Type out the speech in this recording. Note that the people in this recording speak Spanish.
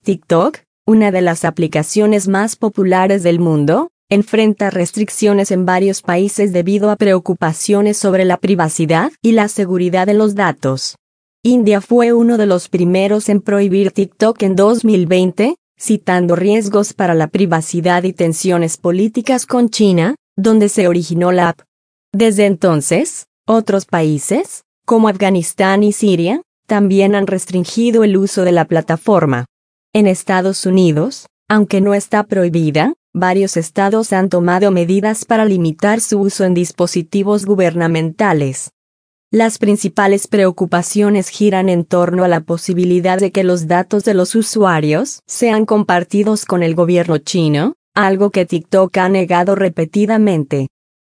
TikTok, una de las aplicaciones más populares del mundo, enfrenta restricciones en varios países debido a preocupaciones sobre la privacidad y la seguridad de los datos. India fue uno de los primeros en prohibir TikTok en 2020, citando riesgos para la privacidad y tensiones políticas con China, donde se originó la app. Desde entonces, otros países, como Afganistán y Siria, también han restringido el uso de la plataforma. En Estados Unidos, aunque no está prohibida, varios estados han tomado medidas para limitar su uso en dispositivos gubernamentales. Las principales preocupaciones giran en torno a la posibilidad de que los datos de los usuarios sean compartidos con el gobierno chino, algo que TikTok ha negado repetidamente.